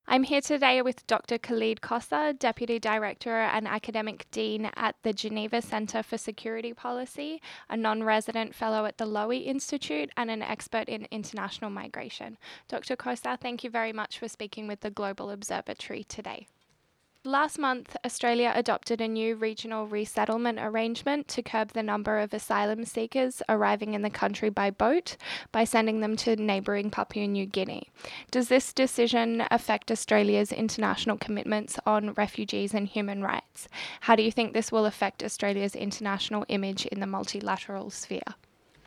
I'm here today with Dr. Khalid Kossa, Deputy Director and Academic Dean at the Geneva Centre for Security Policy, a non-resident fellow at the Lowy Institute, and an expert in international migration. Dr. Kossa, thank you very much for speaking with the Global Observatory today. Last month, Australia adopted a new regional resettlement arrangement to curb the number of asylum seekers arriving in the country by boat by sending them to neighbouring Papua New Guinea. Does this decision affect Australia's international commitments on refugees and human rights? How do you think this will affect Australia's international image in the multilateral sphere?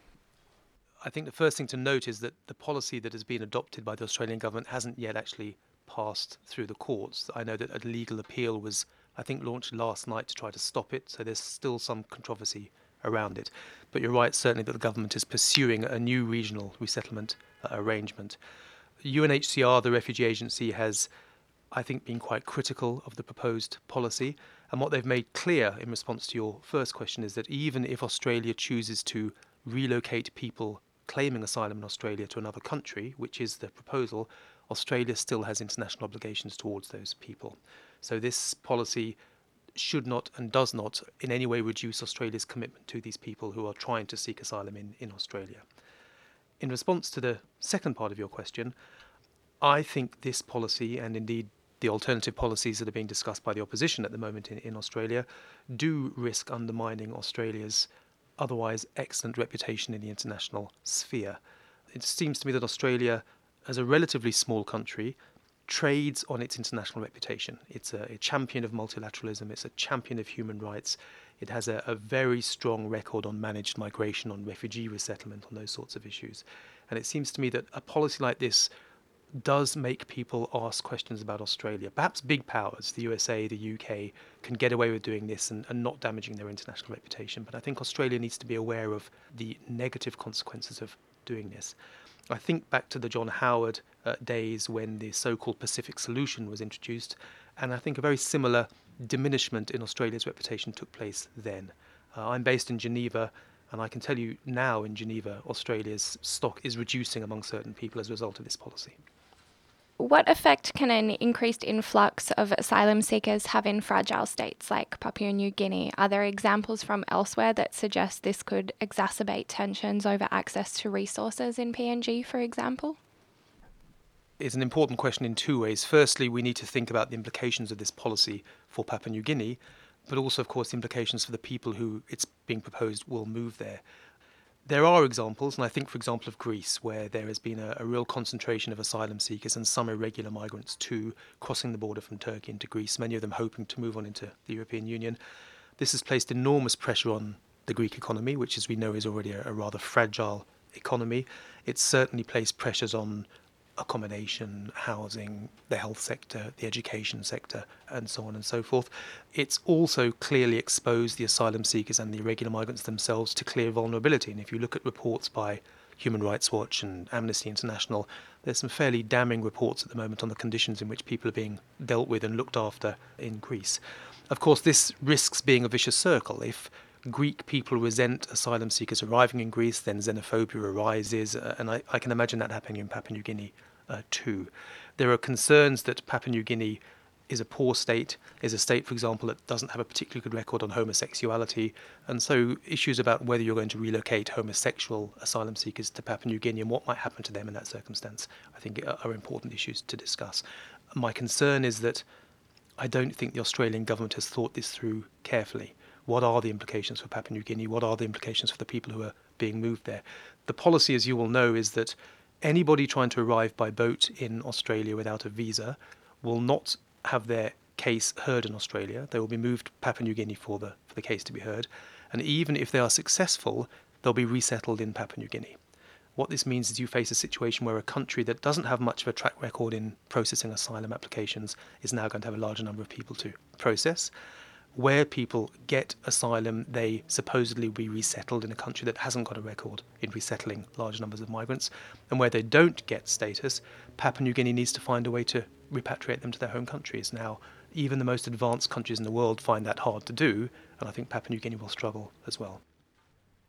I think the first thing to note is that the policy that has been adopted by the Australian government hasn't yet actually passed through the courts. I know that a legal appeal was, I think, launched last night to try to stop it, so there's still some controversy around it. But you're right, certainly, that the government is pursuing a new regional resettlement arrangement. UNHCR, the refugee agency, has, I think, been quite critical of the proposed policy. And what they've made clear in response to your first question is that even if Australia chooses to relocate people claiming asylum in Australia to another country, which is the proposal, Australia still has international obligations towards those people. So this policy should not and does not in any way reduce Australia's commitment to these people who are trying to seek asylum in Australia. In response to the second part of your question, I think this policy, and indeed the alternative policies that are being discussed by the opposition at the moment in Australia, do risk undermining Australia's otherwise excellent reputation in the international sphere. It seems to me that Australia, as a relatively small country, trades on its international reputation. It's a champion of multilateralism, it's a champion of human rights, it has a very strong record on managed migration, on refugee resettlement, on those sorts of issues. And it seems to me that a policy like this does make people ask questions about Australia. Perhaps big powers, the USA, the UK, can get away with doing this and not damaging their international reputation. But I think Australia needs to be aware of the negative consequences of doing this. I think back to the John Howard days when the so-called Pacific Solution was introduced, and I think a very similar diminishment in Australia's reputation took place then. I'm based in Geneva, and I can tell you now in Geneva, Australia's stock is reducing among certain people as a result of this policy. What effect can an increased influx of asylum seekers have in fragile states like Papua New Guinea? Are there examples from elsewhere that suggest this could exacerbate tensions over access to resources in PNG, for example? It's an important question in two ways. Firstly, we need to think about the implications of this policy for Papua New Guinea, but also, of course, the implications for the people who it's being proposed will move there. There are examples, and I think, for example, of Greece, where there has been a real concentration of asylum seekers and some irregular migrants too, crossing the border from Turkey into Greece, many of them hoping to move on into the European Union. This has placed enormous pressure on the Greek economy, which, as we know, is already a rather fragile economy. It's certainly placed pressures on accommodation, housing, the health sector, the education sector, and so on and so forth. It's also clearly exposed the asylum seekers and the irregular migrants themselves to clear vulnerability. And if you look at reports by Human Rights Watch and Amnesty International, there's some fairly damning reports at the moment on the conditions in which people are being dealt with and looked after in Greece. Of course, this risks being a vicious circle. If Greek people resent asylum seekers arriving in Greece, then xenophobia arises, and I can imagine that happening in Papua New Guinea too. There are concerns that Papua New Guinea is a poor state, is a state, for example, that doesn't have a particularly good record on homosexuality, and so issues about whether you're going to relocate homosexual asylum seekers to Papua New Guinea and what might happen to them in that circumstance, I think are important issues to discuss. My concern is that I don't think the Australian government has thought this through carefully. What are the implications for Papua New Guinea? What are the implications for the people who are being moved there? The policy, as you will know, is that anybody trying to arrive by boat in Australia without a visa will not have their case heard in Australia. They will be moved to Papua New Guinea for the case to be heard. And even if they are successful, they'll be resettled in Papua New Guinea. What this means is you face a situation where a country that doesn't have much of a track record in processing asylum applications is now going to have a larger number of people to process. Where people get asylum, they supposedly will be resettled in a country that hasn't got a record in resettling large numbers of migrants. And where they don't get status, Papua New Guinea needs to find a way to repatriate them to their home countries. Now, even the most advanced countries in the world find that hard to do, and I think Papua New Guinea will struggle as well.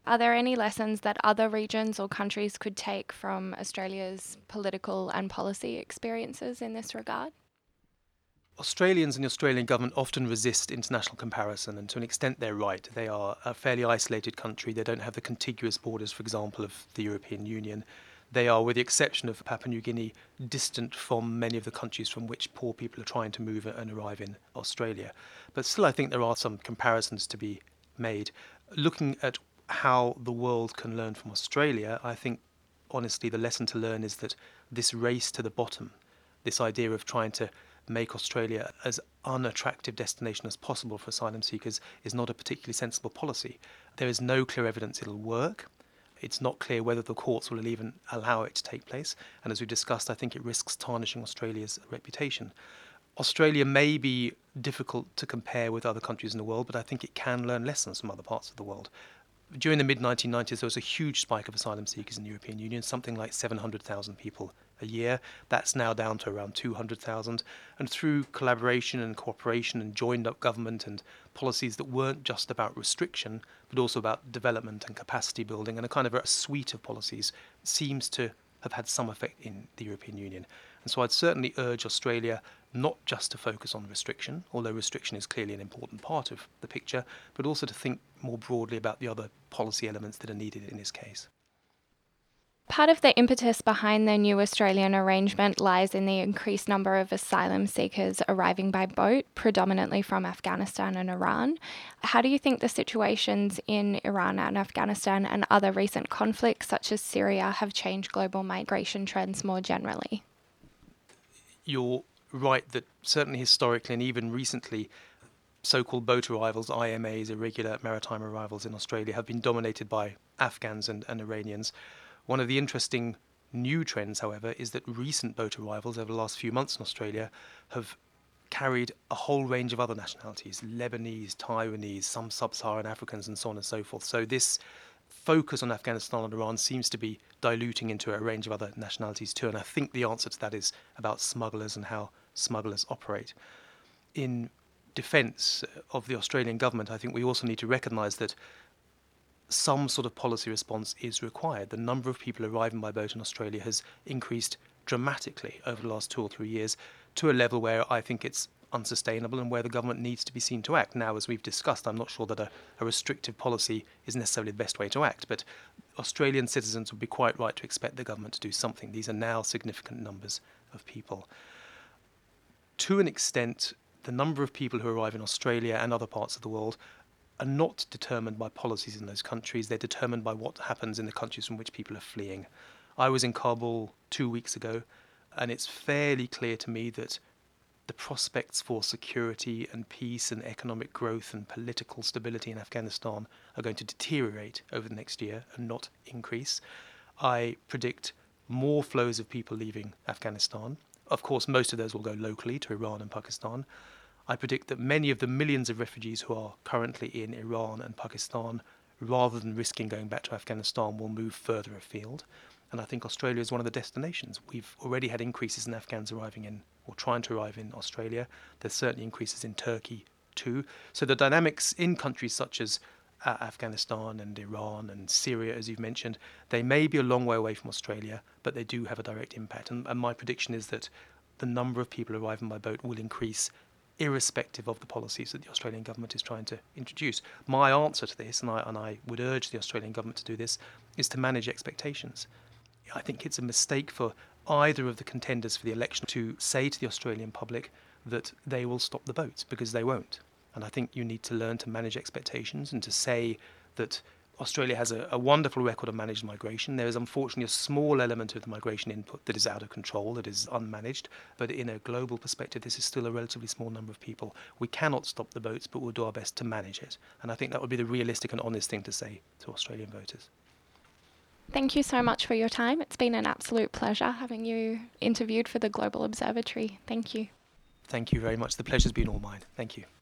Are there any lessons that other regions or countries could take from Australia's political and policy experiences in this regard? Australians and the Australian government often resist international comparison, and to an extent they're right. They are a fairly isolated country. They don't have the contiguous borders, for example, of the European Union. They are, with the exception of Papua New Guinea, distant from many of the countries from which poor people are trying to move and arrive in Australia. But still, I think there are some comparisons to be made. Looking at how the world can learn from Australia, I think, honestly, the lesson to learn is that this race to the bottom, this idea of trying to make Australia as unattractive destination as possible for asylum seekers is not a particularly sensible policy. There is no clear evidence it'll work. It's not clear whether the courts will even allow it to take place. And as we discussed, I think it risks tarnishing Australia's reputation. Australia may be difficult to compare with other countries in the world, but I think it can learn lessons from other parts of the world. During the mid-1990s, there was a huge spike of asylum seekers in the European Union, something like 700,000 people a year. That's now down to around 200,000. And through collaboration and cooperation and joined-up government and policies that weren't just about restriction, but also about development and capacity building, and a kind of a suite of policies, seems to have had some effect in the European Union. And so I'd certainly urge Australia not just to focus on restriction, although restriction is clearly an important part of the picture, but also to think more broadly about the other policy elements that are needed in this case. Part of the impetus behind the new Australian arrangement lies in the increased number of asylum seekers arriving by boat, predominantly from Afghanistan and Iran. How do you think the situations in Iran and Afghanistan and other recent conflicts, such as Syria, have changed global migration trends more generally? You're right that certainly historically and even recently, so-called boat arrivals, IMAs, irregular maritime arrivals in Australia, have been dominated by Afghans and Iranians. One of the interesting new trends, however, is that recent boat arrivals over the last few months in Australia have carried a whole range of other nationalities, Lebanese, Taiwanese, some sub-Saharan Africans, and so on and so forth. So this focus on Afghanistan and Iran seems to be diluting into a range of other nationalities too, and I think the answer to that is about smugglers and how smugglers operate. In defence of the Australian government, I think we also need to recognise that some sort of policy response is required. The number of people arriving by boat in Australia has increased dramatically over the last 2 or 3 years to a level where I think it's unsustainable and where the government needs to be seen to act. Now, as we've discussed, I'm not sure that a restrictive policy is necessarily the best way to act, but Australian citizens would be quite right to expect the government to do something. These are now significant numbers of people. To an extent, the number of people who arrive in Australia and other parts of the world are not determined by policies in those countries. They're determined by what happens in the countries from which people are fleeing. I was in Kabul 2 weeks ago, and it's fairly clear to me that the prospects for security and peace and economic growth and political stability in Afghanistan are going to deteriorate over the next year and not increase. I predict more flows of people leaving Afghanistan. Of course, most of those will go locally to Iran and Pakistan. I predict that many of the millions of refugees who are currently in Iran and Pakistan, rather than risking going back to Afghanistan, will move further afield. And I think Australia is one of the destinations. We've already had increases in Afghans arriving in, or trying to arrive in Australia. There's certainly increases in Turkey too. So the dynamics in countries such as Afghanistan and Iran and Syria, as you've mentioned, they may be a long way away from Australia, but they do have a direct impact. And my prediction is that the number of people arriving by boat will increase irrespective of the policies that the Australian government is trying to introduce. My answer to this, and I would urge the Australian government to do this, is to manage expectations. I think it's a mistake for either of the contenders for the election to say to the Australian public that they will stop the boats, because they won't. And I think you need to learn to manage expectations and to say that Australia has a wonderful record of managed migration. There is unfortunately a small element of the migration input that is out of control, that is unmanaged, but in a global perspective, this is still a relatively small number of people. We cannot stop the boats, but we'll do our best to manage it. And I think that would be the realistic and honest thing to say to Australian voters. Thank you so much for your time. It's been an absolute pleasure having you interviewed for the Global Observatory. Thank you. Thank you very much. The pleasure's been all mine. Thank you.